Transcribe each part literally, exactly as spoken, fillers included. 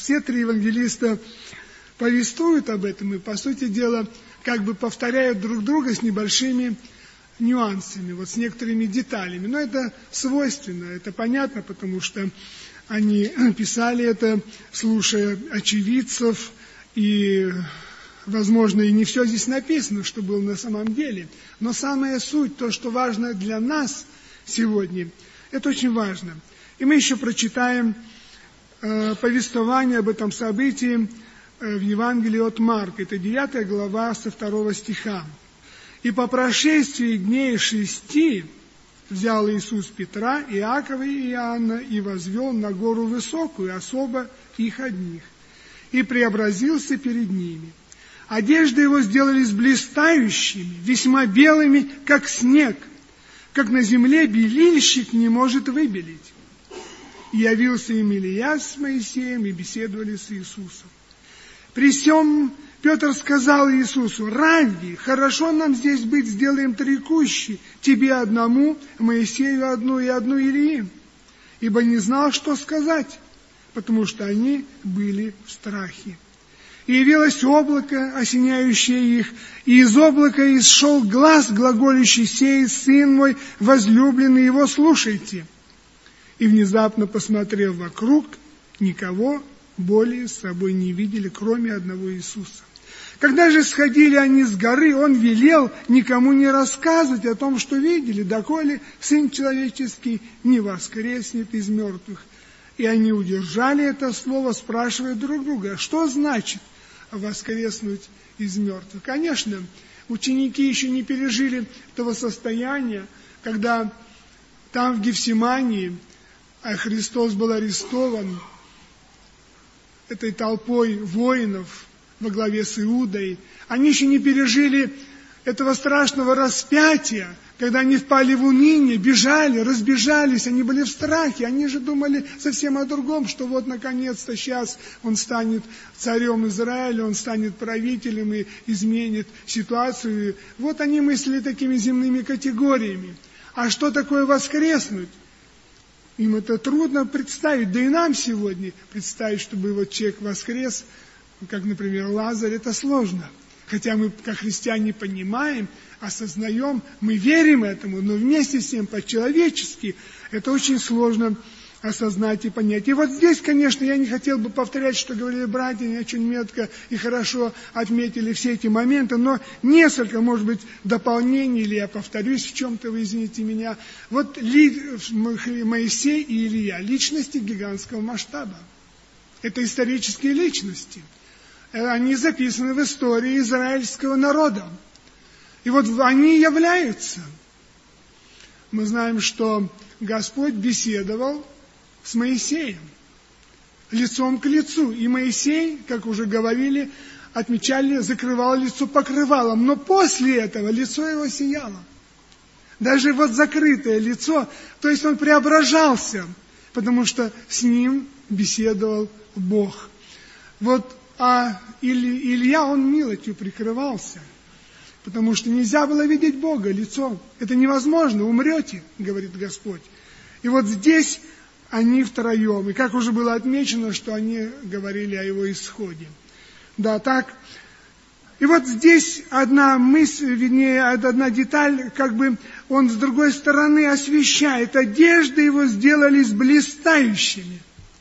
Все три евангелиста повествуют об этом и, по сути дела, как бы повторяют друг друга с небольшими нюансами, вот с некоторыми деталями. Но это свойственно, это понятно, потому что они писали это, слушая очевидцев, и, возможно, и не все здесь написано, что было на самом деле. Но самая суть, то, что важно для нас сегодня, это очень важно. И мы еще прочитаем э, повествование об этом событии э, в Евангелии от Марка. Это девятая глава со второго стиха. «И по прошествии дней шести взял Иисус Петра, Иакова и Иоанна и возвел на гору высокую, особо их одних, и преобразился перед ними. Одежды его сделались блистающими, весьма белыми, как снег, как на земле белильщик не может выбелить. И явился им Илия с Моисеем, и беседовали с Иисусом. При сем Петр сказал Иисусу: «Равви, хорошо нам здесь быть, сделаем три кущи, тебе одному, Моисею одну и одну Илии». Ибо не знал, что сказать, потому что они были в страхе. И явилось облако, осеняющее их, и из облака исшел глас, глаголющий: «Сей сын мой, возлюбленный, его слушайте». И внезапно, посмотрев вокруг, никого более с собой не видели, кроме одного Иисуса. Когда же сходили они с горы, он велел никому не рассказывать о том, что видели, доколе Сын Человеческий не воскреснет из мертвых. И они удержали это слово, спрашивая друг друга: что значит воскреснуть из мертвых? Конечно, ученики еще не пережили того состояния, когда там в Гефсимании Христос был арестован этой толпой воинов во главе с Иудой. Они еще не пережили этого страшного распятия, когда они впали в уныние, бежали, разбежались, они были в страхе, они же думали совсем о другом, что вот наконец-то сейчас он станет царем Израиля, он станет правителем и изменит ситуацию. Вот они мыслили такими земными категориями. А что такое воскреснуть? Им это трудно представить, да и нам сегодня представить, чтобы вот человек воскрес, как, например, Лазарь, это сложно. Хотя мы, как христиане, понимаем, осознаем, мы верим этому, но вместе с тем, по-человечески, это очень сложно осознать и понять. И вот здесь, конечно, я не хотел бы повторять, что говорили братья, они очень метко и хорошо отметили все эти моменты, но несколько, может быть, дополнений, или я повторюсь в чем-то, вы извините меня. Вот Моисей и Илия, личности гигантского масштаба. Это исторические личности. Они записаны в истории израильского народа. И вот они являются. Мы знаем, что Господь беседовал с Моисеем, лицом к лицу. И Моисей, как уже говорили, отмечали, закрывал лицо покрывалом. Но после этого лицо его сияло. Даже вот закрытое лицо, то есть он преображался, потому что с ним беседовал Бог. Вот, а Илья, он милостью прикрывался, потому что нельзя было видеть Бога лицом. Это невозможно, умрете, говорит Господь. И вот здесь они втроем. И как уже было отмечено, что они говорили о его исходе. Да, так. И вот здесь одна мысль, вернее, одна деталь, как бы он с другой стороны освещает. Одежды его сделались блистающими,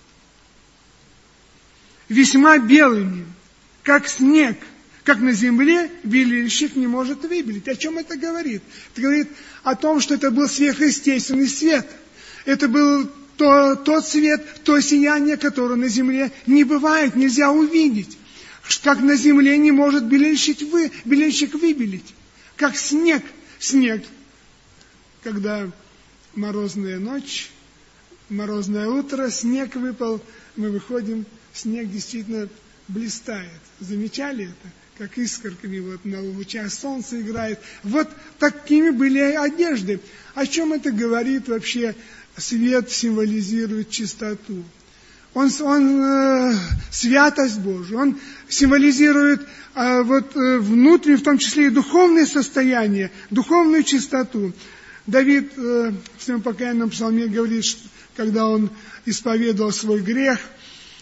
весьма белыми, как снег, как на земле белильщик не может выбелить. О чем это говорит? Это говорит о том, что это был сверхъестественный свет. Это был то, тот свет, то сияние, которое на земле не бывает, нельзя увидеть. Как на земле не может белильщик, вы, белильщик выбелить. Как снег. Снег. Когда морозная ночь, морозное утро, снег выпал, мы выходим, снег действительно блистает. Замечали это? Как искорками вот на лучах солнца играет. Вот такими были одежды. О чем это говорит вообще? Свет символизирует чистоту. Он, он э, святость Божию. Он символизирует э, вот, э, внутреннее, в том числе и духовное состояние, духовную чистоту. Давид э, в своем покаянном псалме говорит, что, когда он исповедовал свой грех,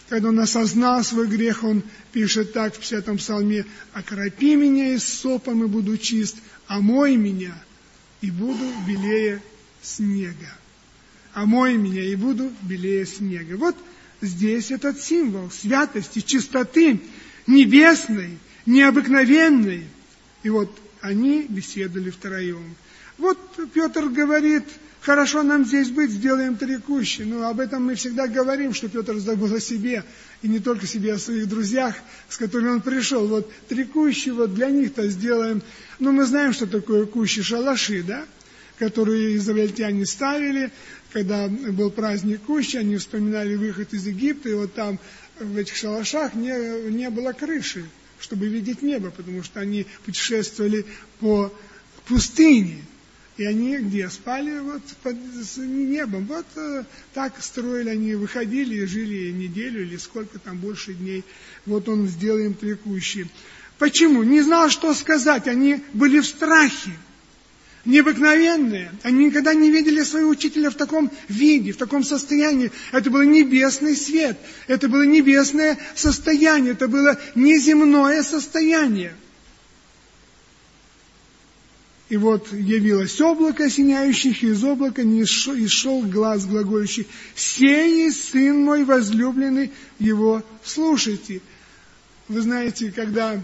когда он осознал свой грех, он пишет так в пятидесятом псалме: «Окропи меня иссопом, и буду чист, омой меня, и буду белее снега». «Омой меня, и буду белее снега». Вот здесь этот символ святости, чистоты, небесной, необыкновенной. И вот они беседовали втроем. Вот Петр говорит: хорошо нам здесь быть, сделаем три кущи. Ну, об этом мы всегда говорим, что Петр забыл о себе, и не только себе, о своих друзьях, с которыми он пришел. Вот три кущи, вот для них-то сделаем. Ну, мы знаем, что такое кущи, шалаши, да, которые израильтяне ставили, когда был праздник Кущи, они вспоминали выход из Египта, и вот там в этих шалашах не, не было крыши, чтобы видеть небо, потому что они путешествовали по пустыне. И они где? Спали вот под небом. Вот э, так строили они, выходили и жили неделю или сколько там, больше дней. Вот он сделал им три кущи. Почему? Не знал, что сказать. Они были в страхе. Необыкновенные. Они никогда не видели своего учителя в таком виде, в таком состоянии. Это был небесный свет. Это было небесное состояние. Это было неземное состояние. И вот явилось облако осеняющих, и из облака не исшел глаз глаголющий: «Сей сын мой возлюбленный, его слушайте». Вы знаете, когда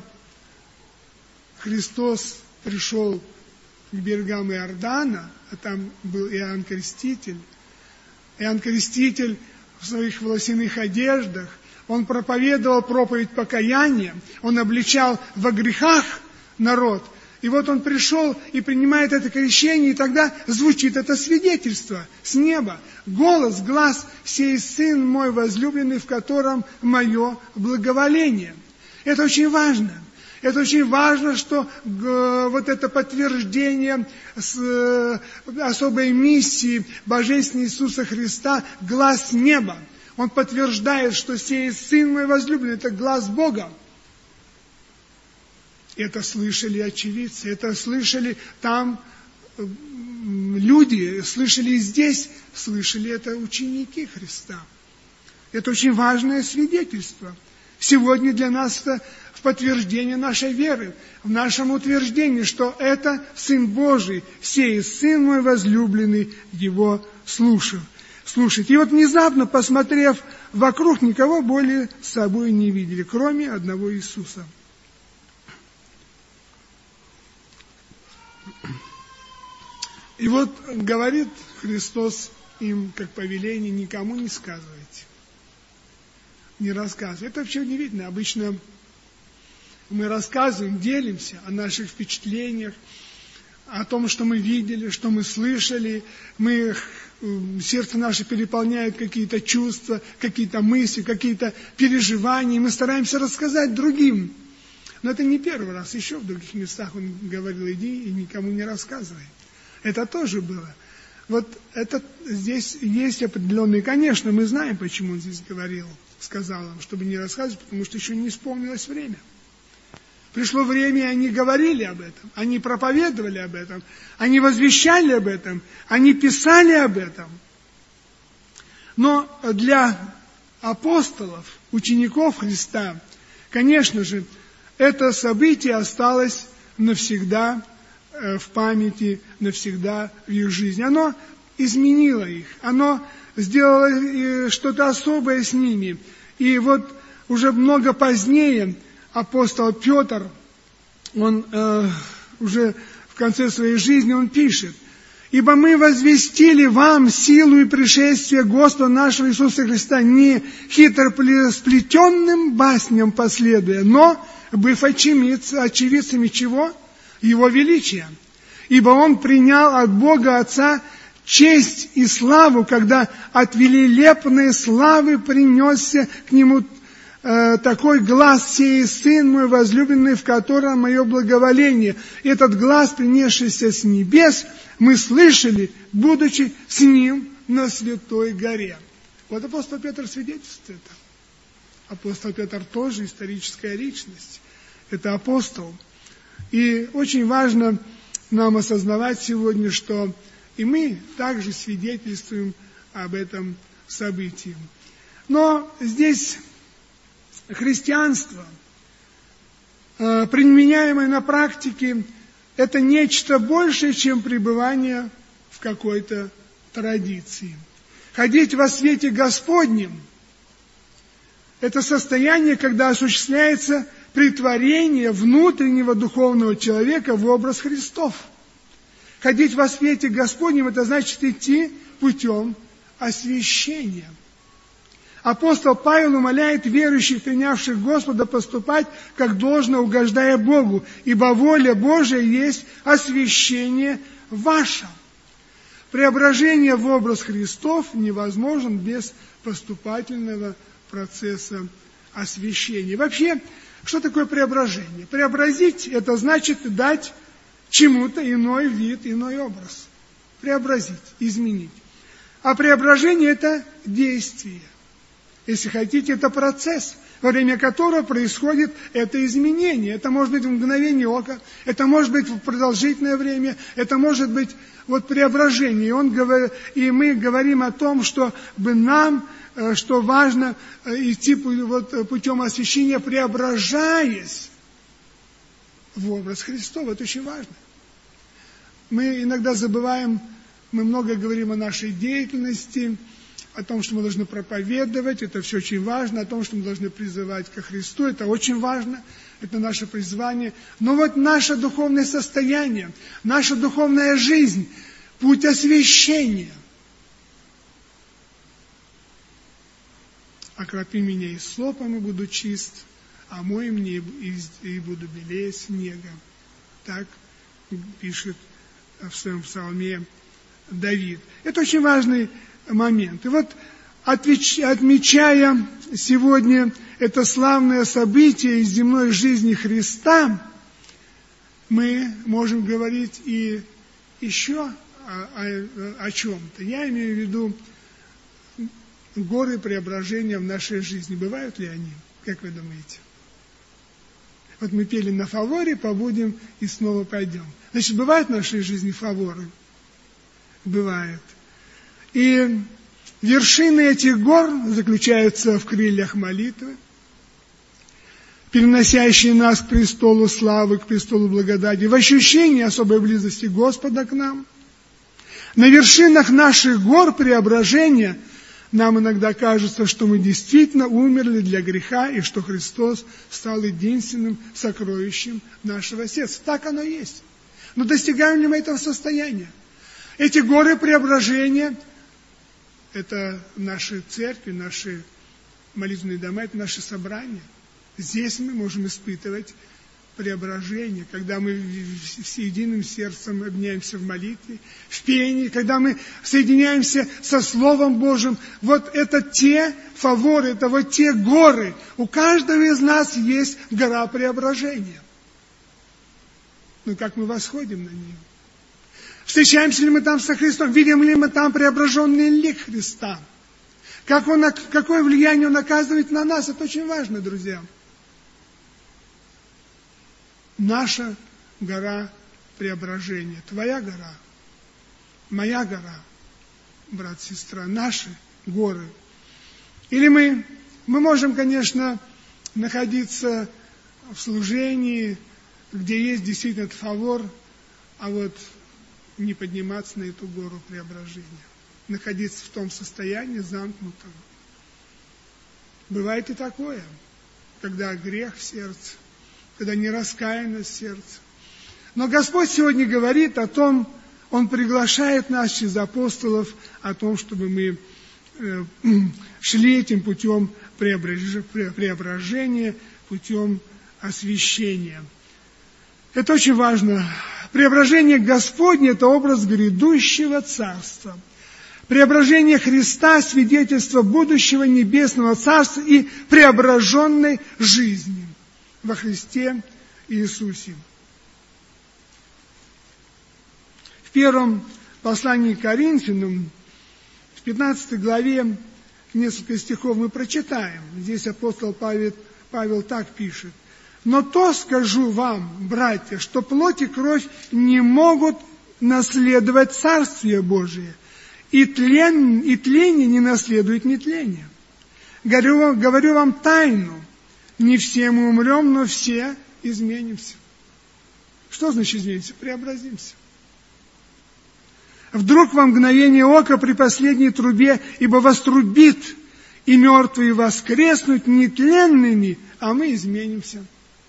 Христос пришел к берегам Иордана, а там был Иоанн Креститель, Иоанн Креститель в своих волосяных одеждах, он проповедовал проповедь покаяния, он обличал во грехах народ. И вот он пришел и принимает это крещение, и тогда звучит это свидетельство с неба. Голос, глас: «Сей сын мой возлюбленный, в котором мое благоволение». Это очень важно. Это очень важно, что э, вот это подтверждение с, э, особой миссии Божественного Иисуса Христа, глас неба. Он подтверждает, что сей сын мой возлюбленный, это глас Бога. Это слышали очевидцы, это слышали там люди, слышали и здесь, слышали это ученики Христа. Это очень важное свидетельство. Сегодня для нас это в подтверждение нашей веры, в нашем утверждении, что это Сын Божий, сей Сын мой возлюбленный, его слушал. Слушайте. И вот внезапно, посмотрев вокруг, никого более с собой не видели, кроме одного Иисуса. И вот говорит Христос им, как повеление: никому не сказывайте, не рассказывайте. Это вообще удивительно. Обычно мы рассказываем, делимся о наших впечатлениях, о том, что мы видели, что мы слышали. Мы, сердце наше переполняет какие-то чувства, какие-то мысли, какие-то переживания. И мы стараемся рассказать другим. Но это не первый раз. Еще в других местах он говорил: иди и никому не рассказывай. Это тоже было. Вот это здесь есть определенные... Конечно, мы знаем, почему он здесь говорил, сказал им, чтобы не рассказывать, потому что еще не исполнилось время. Пришло время, и они говорили об этом, они проповедовали об этом, они возвещали об этом, они писали об этом. Но для апостолов, учеников Христа, конечно же, это событие осталось навсегда в памяти, навсегда в их жизни. Оно изменило их, оно сделало что-то особое с ними. И вот уже много позднее апостол Петр, он э, уже в конце своей жизни, он пишет: «Ибо мы возвестили вам силу и пришествие Господа нашего Иисуса Христа не хитросплетенным басням последуя, но быв очевидцами чего? Его величия. Ибо Он принял от Бога Отца честь и славу, когда от великолепной славы принесся к Нему э, такой глас: сей Сын мой возлюбленный, в котором мое благоволение». Этот глас, принесшийся с небес, мы слышали, будучи с Ним на Святой горе. Вот апостол Петр свидетельствует это. Апостол Петр тоже историческая личность. Это апостол. И очень важно нам осознавать сегодня, что и мы также свидетельствуем об этом событии. Но здесь христианство, применяемое на практике, это нечто большее, чем пребывание в какой-то традиции. Ходить во свете Господнем – это состояние, когда осуществляется претворение внутреннего духовного человека в образ Христов. Ходить во свете Господнем – это значит идти путем освящения. Апостол Павел умоляет верующих, принявших Господа, поступать как должно, угождая Богу, ибо воля Божия есть освящение ваше. Преображение в образ Христов невозможно без поступательного процесса освящения. Вообще, что такое преображение? Преобразить – это значит дать чему-то иной вид, иной образ. Преобразить, изменить. А преображение – это действие. Если хотите, это процесс, во время которого происходит это изменение. Это может быть в мгновение ока, это может быть в продолжительное время, это может быть вот преображение. И, он говорит, и мы говорим о том, что бы нам, что важно идти вот путем освящения, преображаясь в образ Христов. Это очень важно. Мы иногда забываем, мы много говорим о нашей деятельности, о том, что мы должны проповедовать, это все очень важно, о том, что мы должны призывать ко Христу, это очень важно, это наше призвание. Но вот наше духовное состояние, наша духовная жизнь, путь освящения. Окропи меня и слопом, и буду чист, омой мне и буду белее снега. Так пишет в своем псалме Давид. Это очень важный момент. И вот, отмечая сегодня это славное событие из земной жизни Христа, мы можем говорить и еще о, о, о чем-то. Я имею в виду горы преображения в нашей жизни. Бывают ли они? Как вы думаете? Вот мы пели на фаворе, побудем и снова пойдем. Значит, бывают в нашей жизни фаворы? Бывает. И вершины этих гор заключаются в крыльях молитвы, переносящие нас к престолу славы, к престолу благодати, в ощущении особой близости Господа к нам. На вершинах наших гор преображения нам иногда кажется, что мы действительно умерли для греха, и что Христос стал единственным сокровищем нашего сердца. Так оно есть. Но достигаем ли мы этого состояния? Эти горы преображения – это наши церкви, наши молитвенные дома, это наши собрания. Здесь мы можем испытывать преображение, когда мы с единым сердцем объединяемся в молитве, в пении, когда мы соединяемся со Словом Божьим. Вот это те фаворы, это вот те горы. У каждого из нас есть гора преображения. Но как мы восходим на нее? Встречаемся ли мы там со Христом? Видим ли мы там преображенный лик Христа? Как он, какое влияние он оказывает на нас? Это очень важно, друзья. Наша гора преображения. Твоя гора, моя гора, брат, сестра, наши горы. Или мы, мы можем, конечно, находиться в служении, где есть действительно этот фавор, а вот не подниматься на эту гору преображения, находиться в том состоянии замкнутом. Бывает и такое, когда грех в сердце, когда нераскаянность в сердце. Но Господь сегодня говорит о том, Он приглашает нас через апостолов о том, чтобы мы э, шли этим путем преображения, путем освящения. Это очень важно. Преображение Господне – это образ грядущего Царства. Преображение Христа – свидетельство будущего небесного Царства и преображенной жизни во Христе Иисусе. В первом послании к Коринфянам, в пятнадцатой главе, несколько стихов мы прочитаем. Здесь апостол Павел, Павел так пишет. «Но то скажу вам, братья, что плоть и кровь не могут наследовать Царствие Божие, и, тлен, и тление не наследует нетление. Говорю, говорю вам тайну, Не все мы умрем, но все изменимся. Что значит изменимся? Преобразимся. Вдруг во мгновение ока при последней трубе, ибо вострубит, и мертвые воскреснут нетленными, а мы изменимся.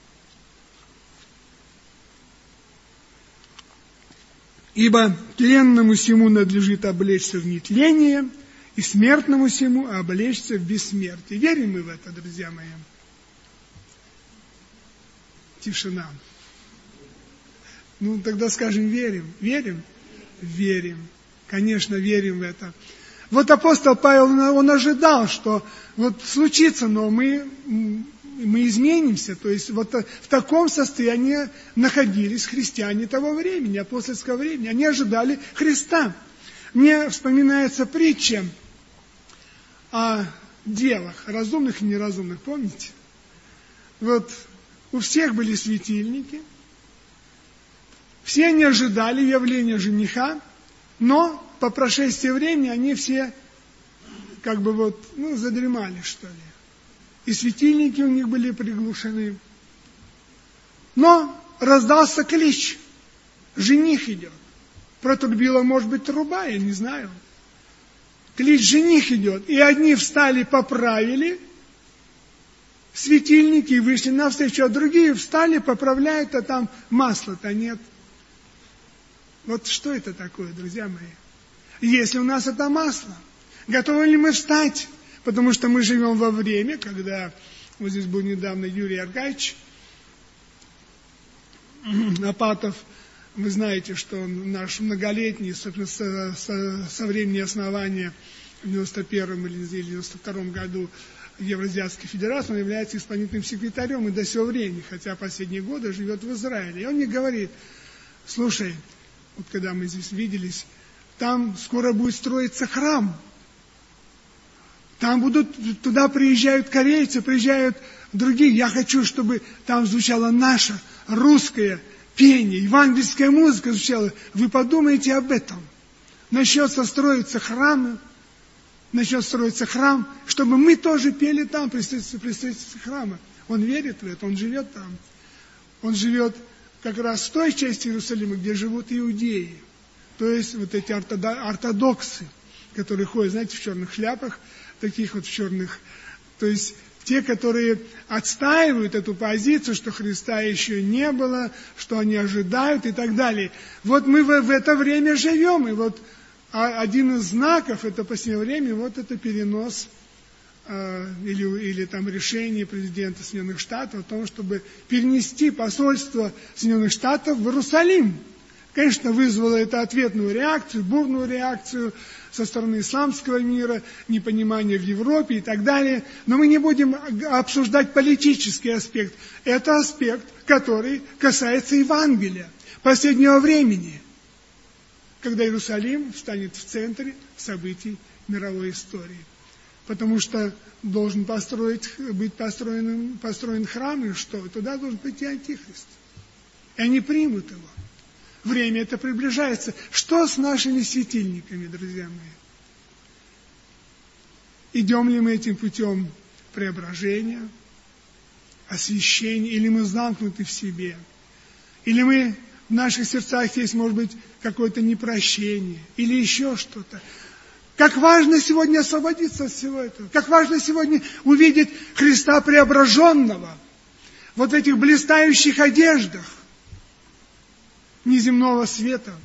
Ибо тленному сему надлежит облечься в нетление, и смертному сему облечься в бессмертие. Верим мы в это, друзья мои? Тишина. Ну, тогда скажем, верим. Верим? Верим. Конечно, верим в это. Вот апостол Павел, он ожидал, что вот случится, но мы, мы изменимся. То есть вот в таком состоянии находились христиане того времени, апостольского времени. Они ожидали Христа. Мне вспоминается притча о девах, разумных и неразумных, помните? Вот у всех были светильники, все они ожидали явления жениха, но по прошествии времени они все как бы вот, ну, задремали, что ли. И светильники у них были приглушены. Но раздался клич. Жених идет. Протрубила, может быть, труба, я не знаю. Клич, жених идет. И одни встали, поправили светильники и вышли навстречу, а другие встали, поправляют, а там масла-то нет. Вот что это такое, друзья мои? Если у нас это масло, готовы ли мы встать? Потому что мы живем во время, когда, вот здесь был недавно Юрий Аркадьевич Апатов, вы знаете, что он наш многолетний, собственно, со, со, со времени основания в девяносто первом или девяносто втором году Евразиатской Федерации, он является исполнительным секретарем и до сего времени, хотя последние годы живет в Израиле. И он мне говорит, слушай, вот когда мы здесь виделись, там скоро будет строиться храм. Там будут, туда приезжают корейцы, приезжают другие. Я хочу, чтобы там звучала наша русская пение, евангельская музыка звучала. Вы подумайте об этом. Начнется строиться храм, начнет строиться храм, чтобы мы тоже пели там, при строительстве храма. Он верит в это, он живет там. Он живет как раз в той части Иерусалима, где живут иудеи. То есть вот эти ортодоксы, которые ходят, знаете, в черных шляпах, таких вот в черных, то есть те, которые отстаивают эту позицию, что Христа еще не было, что они ожидают и так далее. Вот мы в, в это время живем, и вот один из знаков, это последнее время, вот это перенос э, или, или там решение президента Соединенных Штатов о том, чтобы перенести посольство Соединенных Штатов в Иерусалим. Конечно, вызвало это ответную реакцию, бурную реакцию со стороны исламского мира, непонимание в Европе и так далее. Но мы не будем обсуждать политический аспект. Это аспект, который касается Евангелия, последнего времени, когда Иерусалим станет в центре событий мировой истории. Потому что должен построить, быть построен, построен храм, и что? Туда должен прийти Антихрист. И они примут его. Время это приближается. Что с нашими светильниками, друзья мои? Идем ли мы этим путем преображения, освящения, или мы замкнуты в себе? Или мы, в наших сердцах есть, может быть, какое-то непрощение, или еще что-то? Как важно сегодня освободиться от всего этого. Как важно сегодня увидеть Христа преображенного вот в этих блистающих одеждах неземного света.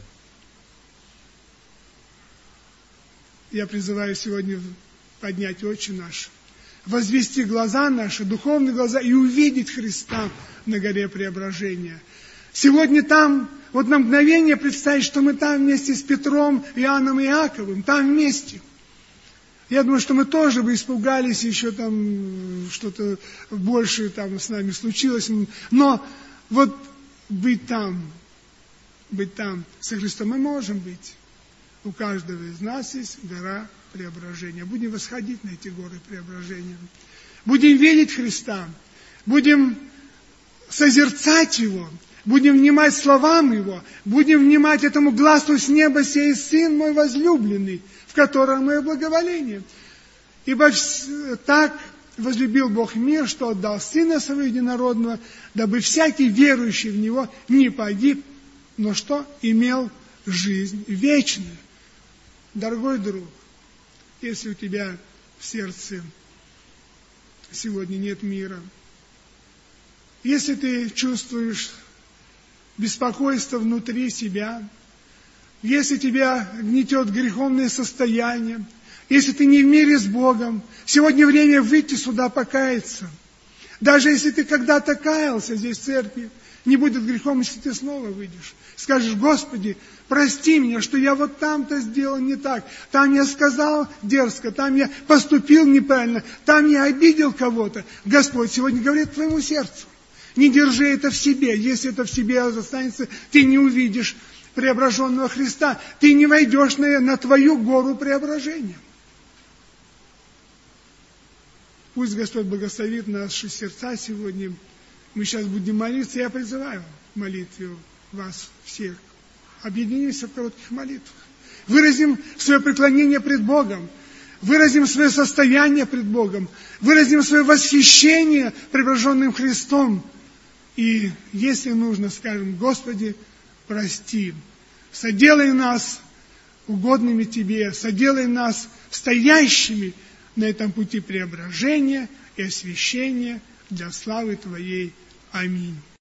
Я призываю сегодня поднять очи наши, возвести глаза наши, духовные глаза, и увидеть Христа на горе преображения. Сегодня там, вот на мгновение представить, что мы там вместе с Петром, Иоанном и Иаковым, там вместе. Я думаю, что мы тоже бы испугались, еще там что-то большее там с нами случилось. Но вот быть там, быть там со Христом мы можем быть. У каждого из нас есть гора преображения. Будем восходить на эти горы преображения. Будем видеть Христа. Будем созерцать Его. Будем внимать словам Его. Будем внимать этому гласу с неба сей Сын мой возлюбленный, в котором мое благоволение. Ибо так возлюбил Бог мир, что отдал Сына Своего Единородного, дабы всякий верующий в Него не погиб, но что? Имел жизнь вечную. Дорогой друг, если у тебя в сердце сегодня нет мира, если ты чувствуешь беспокойство внутри себя, если тебя гнетет греховное состояние, если ты не в мире с Богом, сегодня время выйти сюда покаяться. Даже если ты когда-то каялся здесь в церкви, не будет грехом, если ты снова выйдешь. Скажешь: Господи, прости меня, что я вот там-то сделал не так. Там я сказал дерзко, там я поступил неправильно, там я обидел кого-то. Господь сегодня говорит твоему сердцу: не держи это в себе. Если это в себе останется, ты не увидишь преображенного Христа. Ты не войдешь на, на твою гору преображения. Пусть Господь благословит наши сердца сегодня. Мы сейчас будем молиться. Я призываю в молитве вас всех. Объединимся в коротких молитвах. Выразим свое преклонение пред Богом. Выразим свое состояние пред Богом. Выразим свое восхищение преображенным Христом. И если нужно, скажем: Господи, прости. Соделай нас угодными Тебе. Соделай нас стоящими на этом пути преображения и освящения для славы Твоей. Аминь.